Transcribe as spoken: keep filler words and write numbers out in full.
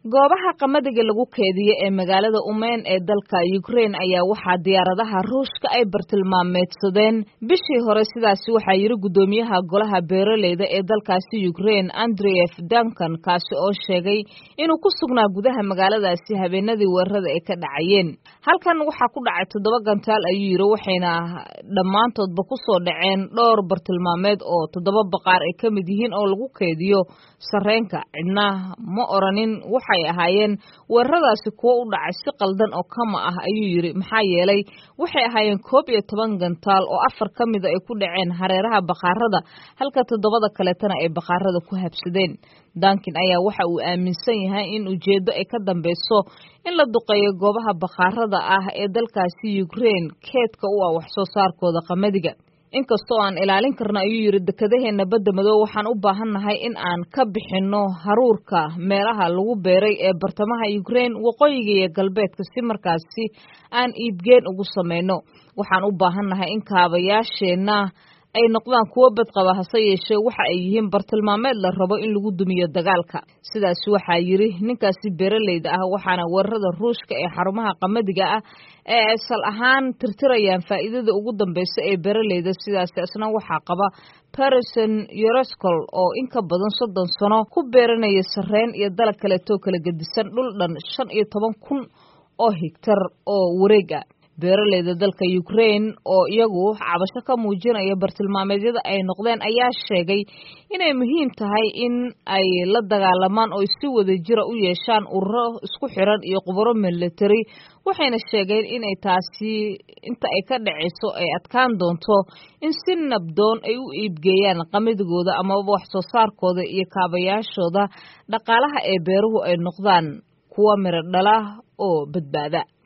goobaha qamadiga lagu keediyo ee magaalada Uman ee dalka Ukraine ayaa waxaa diyaaradaha Ruushka ay bartilmaameedsadeen bishii hore sidaas waxa yiri gudoomiyaha golaha beeraleyda ee dalkaasi Ukraine Andrey Duncan kaasi oo sheegay inuu ku sugnaa gudaha magaaladaasi habeenadii weerarada ay ka dhacayeen halkan waxa ku dhacay toddoba gantaal ayuu yiri waxayna dhamaantoodba ku soo dhaceen dhowr bartilmaameed oo toddoba baqaar ay kamid yihiin oo lagu keediyo sareenka cidna ma oranin waxay ahaayeen weeraradaasi kuwa u dhacay si qaldan oo kama ah ayuu yiri maxaa yeelay waxay ahaayeen koob iyo toban gantaal oo afar kamid ah ay ku dhaceen hareeraha baqaarada halka toddobada kaleetana ay baqaarada ku habsadeen Duncan ayaa waxa uu aaminsan yahay in ujeedo ay ka dambeyso in la duqeeyo goobaha baqaarada ah ee dalkaasi Ukraine keedka u ah wax soo saarkooda qamadiga inkastoo aan ilaalin karno ayuu yiri dekadaheena badda madow waxaan u baahannahay in aan ka bixino haruurka meelaha lagu beeray ee bartamaha Ukraine waqooyiga iyo galbeedka si markaasi aan iibgeen ugu sameeyno waxaan u baahannahay in kaabayaasheena ay noqdaan kuwa badqaba hase yeeshee waxa ay yihiin bartilmaameed la rabo in lagu dumiyo dagaalka sidaas waxa yiri ninkaasi beeraleyda ah waxaana weerarada Ruushka ee xarumaha qamadiga ah ee asal ahaan tirtirayaan faa'iidada ugu dambaysa ee beeraleyda sidaas asna waxa qaba Person Yoroskol oo in ka badan soddon sano ku beeranaya sareen iyo dalag kale oo kala gedisan dhul dhan shan iyo toban kun oo hektar oo wareega beeraleyda dalka Ukraine oo iyagu cabasho ka muujinaya bartilmaameedyada ay noqdeen ayaa sheegay inay muhiim tahay in ay la dagaalamaan oo si wada jira u yeeshaan ururo isku xiran iyo khubaro military waxayna sheegeen inay taasi inta ay ka dhaceyso ay adkaan doonto in si nabdoon ay u iibgeeyaan qamadigooda ama wax soo saarkooda iyo kaabayaashooda dhaqaalaha ee beeruhu ay noqdaan kuwa miro dhala oo badbaada